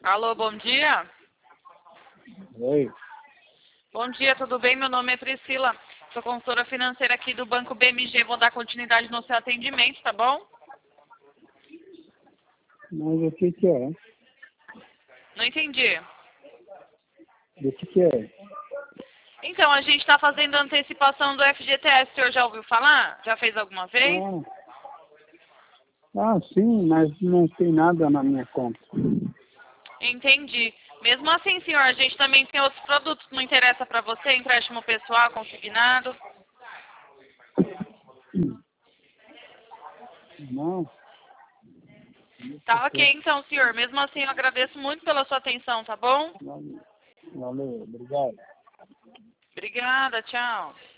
Alô, bom dia. Oi. Bom dia, tudo bem? Meu nome é Priscila. Sou consultora financeira aqui do Banco BMG. Vou dar continuidade no seu atendimento, tá bom? Mas o que é? Não entendi. Do que é? Então, a gente está fazendo a antecipação do FGTS. O senhor já ouviu falar? Já fez alguma vez? Sim, mas não tem nada na minha conta. Entendi. Mesmo assim, senhor, a gente também tem outros produtos. Não interessa para você? Empréstimo pessoal, consignado? Não. Tá ok, então, senhor. Mesmo assim, eu agradeço muito pela sua atenção, tá bom? Valeu, obrigado. Obrigada, tchau.